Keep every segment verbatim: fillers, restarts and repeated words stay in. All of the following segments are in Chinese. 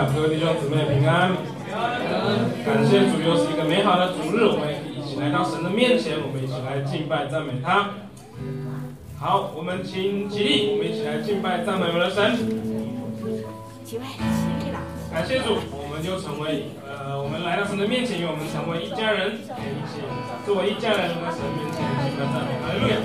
晚，各位弟兄姊妹平安。感谢主，又是一个美好的主日，我们一起来到神的面前，我们一起来敬拜赞美他。好，我们请起立，我们一起来敬拜赞美我们的神。感谢主，我们就成为呃，我们来到神的面前，与我们成为一家人，也一起作为一家人在神面前敬拜赞美，哈利路亚。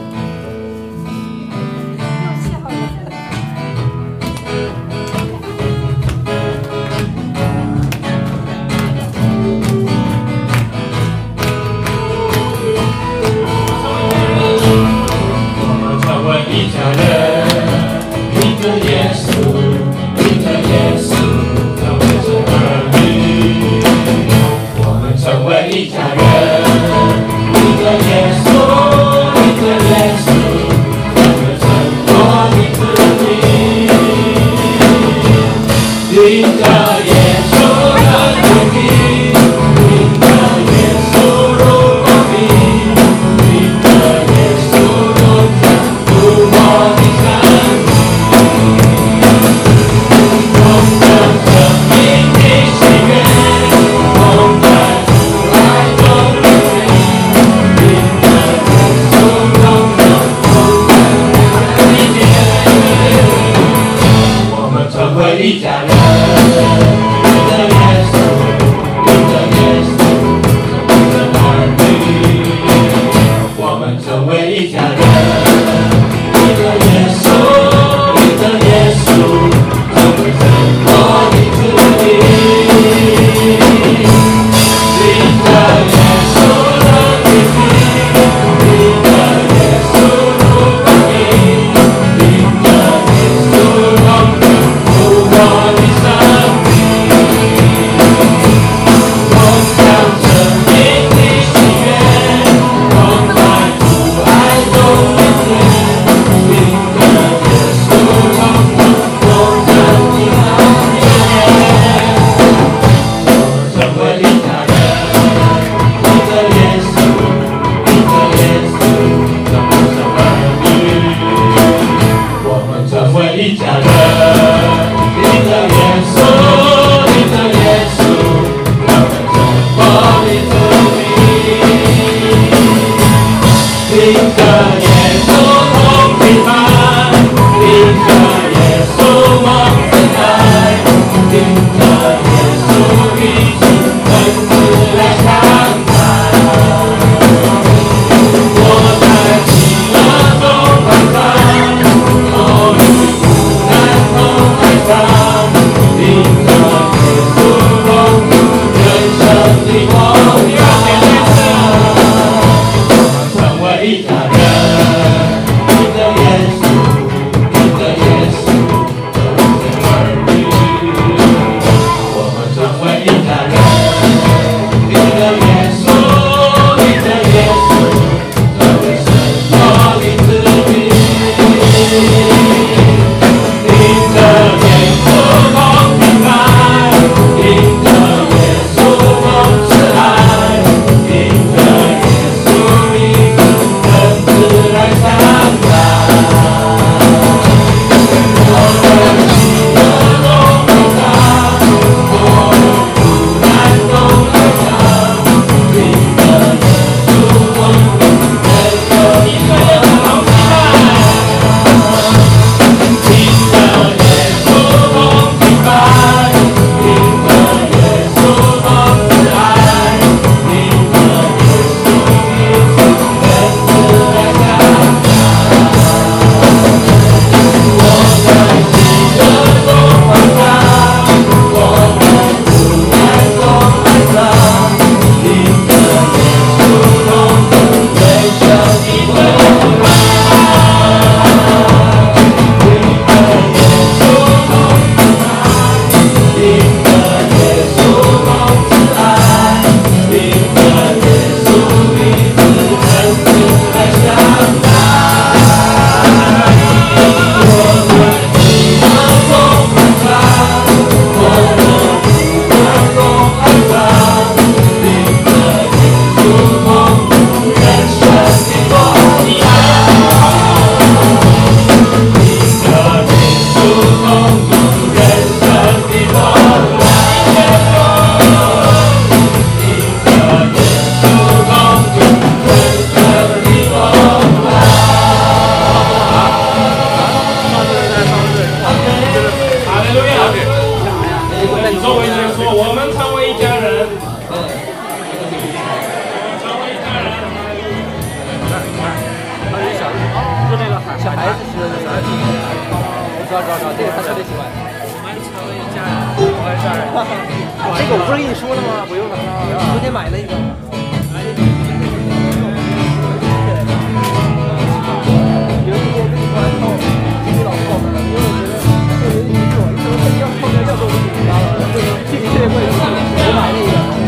一家人，一个耶稣，一个耶稣，他为神儿女。我们成为一家人，一个耶稣，一个耶稣，他为神我的子民。一个耶稣的主题，一个耶稣如光明，一个耶稣如光。我的生命，同样生命的喜悦，同在主爱中的心，因着耶稣同样同在一起。我们成为一家人，一个耶稣，一个耶稣，一个儿女。我们成为一家人。一个耶稣，一个耶稣，成为神我的子民。一个耶稣的主题，一个耶稣如光明，一个耶稣同住我的生命，同享生命的喜悦，同在主爱中的心。一家人，一个耶稣，一个耶稣，他们成我的子民。一个耶稣同平安，一个耶稣梦自在，一个耶稣一起跟子来相伴。我在喜乐中欢唱。一个耶稣共人生的梦想，成为一家人。一个耶稣，一个耶稣，成为儿女。我们成为一家人。一个耶稣，一个耶稣，成为神我的子民。一个耶稣。 靠，这个他特别喜欢。 我们成为一家人，我们家人。 这个我不是跟你说了吗？不用了，昨天买了一个。有一天跟你说后，自己老婆们了，因为我觉得这个游戏不错，一说要后面要做我就紧张了，这个具体这个会我买了一个。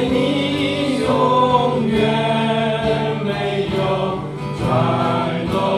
永远没有转动。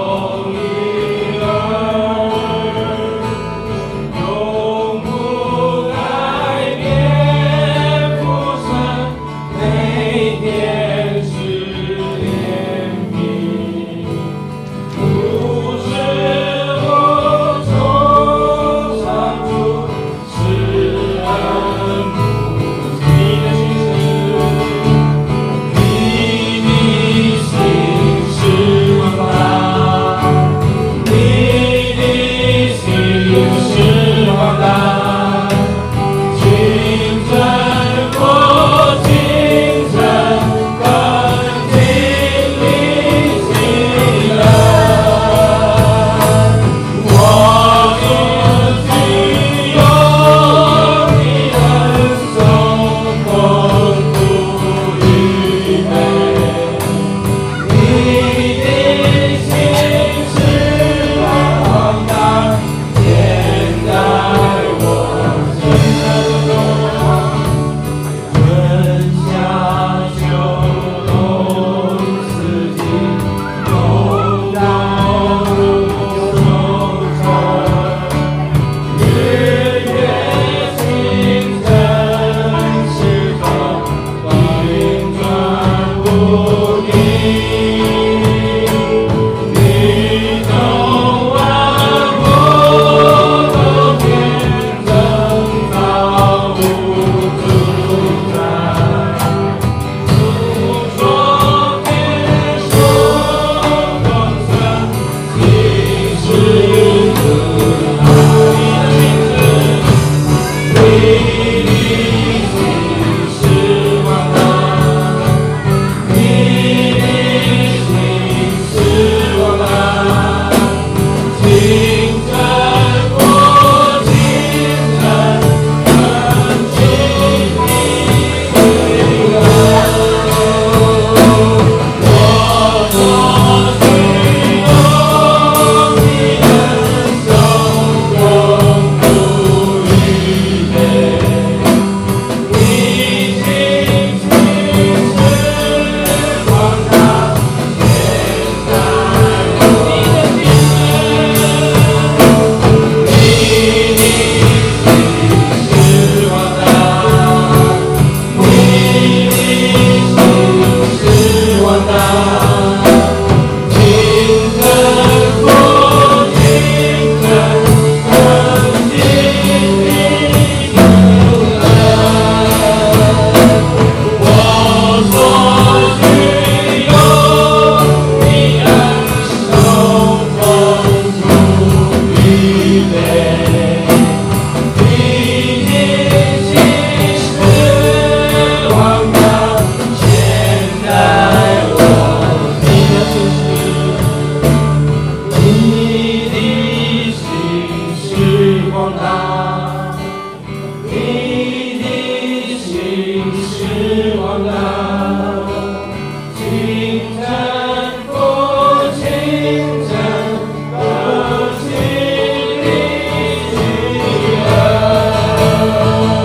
广大，你的心是广大，清晨父亲真的心里喜乐，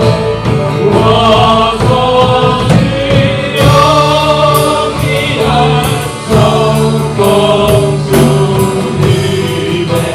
我所需用的爱从丰富预备。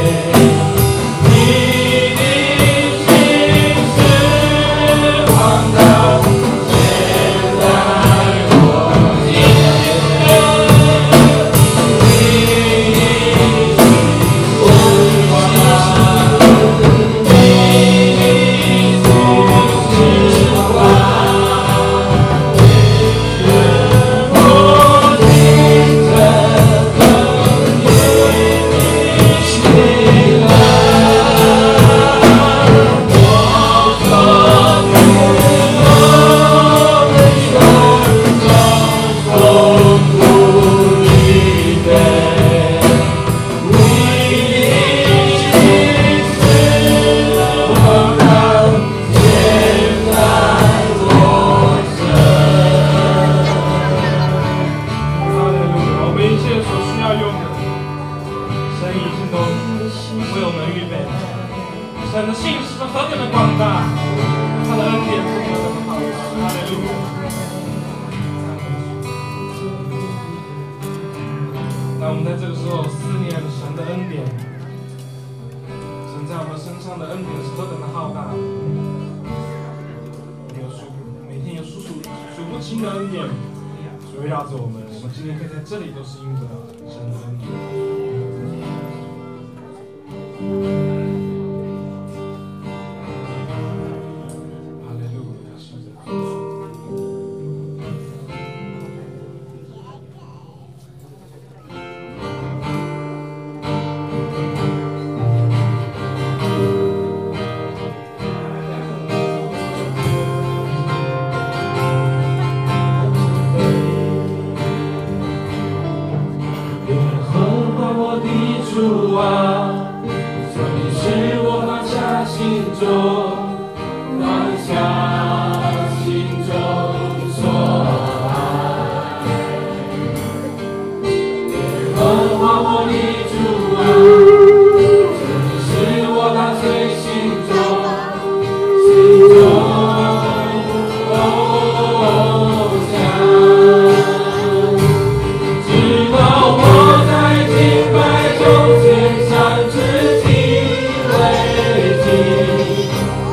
神的信是何等的广大，他的恩典是何等的好，哈利路亚。那我们在这个时候思念神的恩典，神在我们身上的恩典是何等的浩大，有数每天有数数数不清的恩典，主围绕着我们。我们今天可以在这里，都是因着神的恩典。 主啊，求你使我放下心中，放下心中所爱。耶和华我的主啊，求你使我踏碎心中，心中偶像，直到我在敬拜中献上至今为止。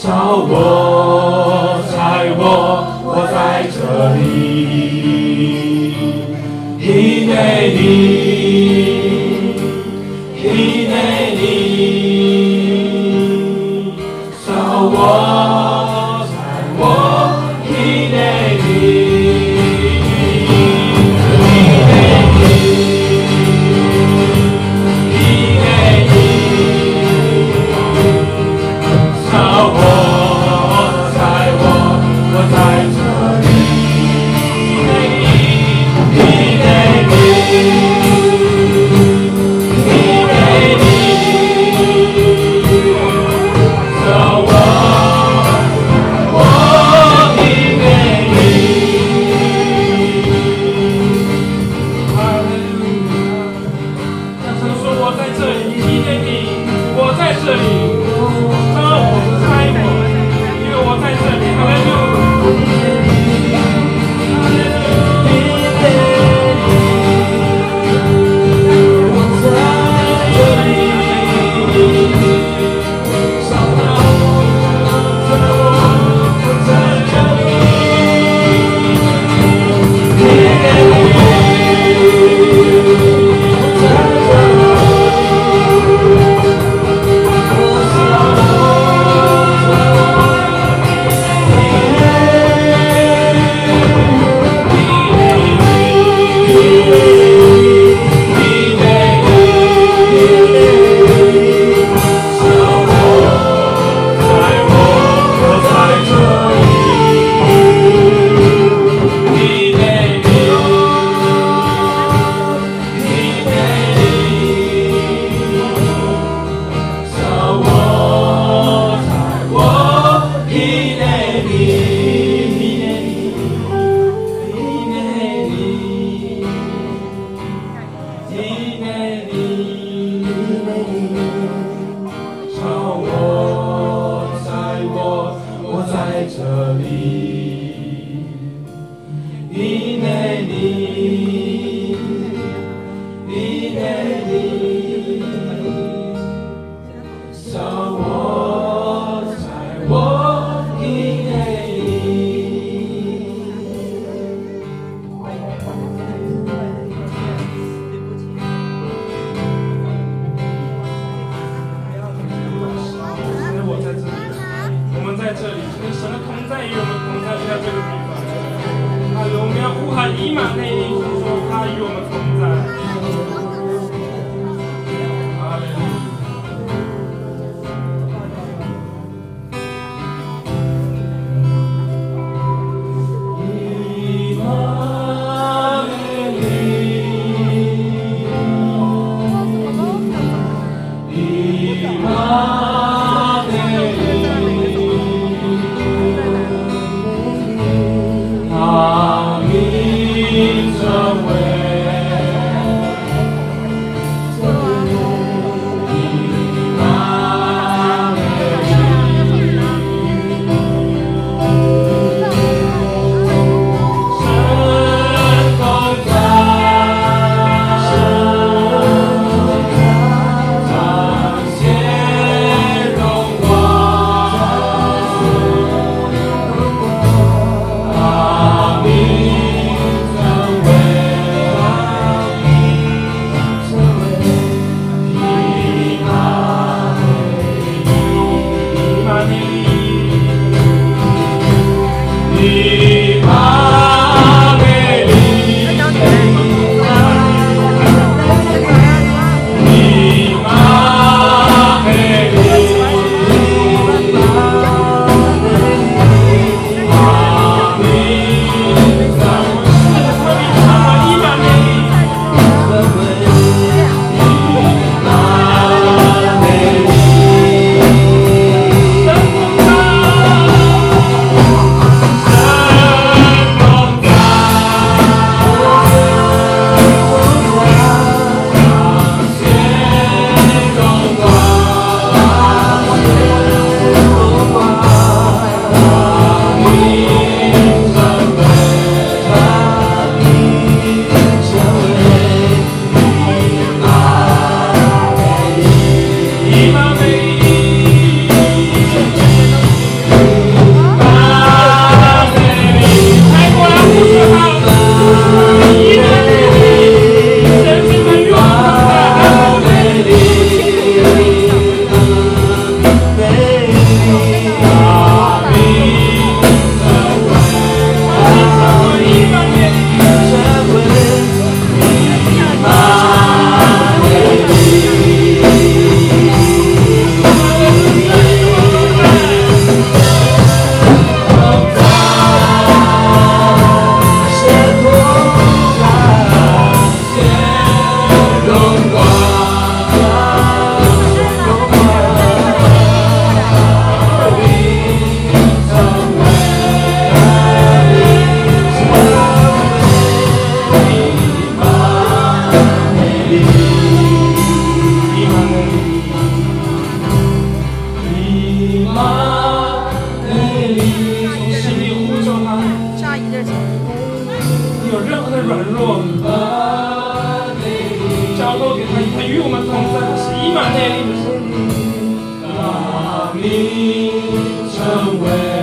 找我，在我，我在这里，因为你，因为你，找我，在我，因为你，因为你，因为你，找我。 阿弥陀为。 马内利， 从心里呼求他。 差一点钱。 你有任何的软弱，交托给他，他与我们同在，他是以马内利的神。 把你成为。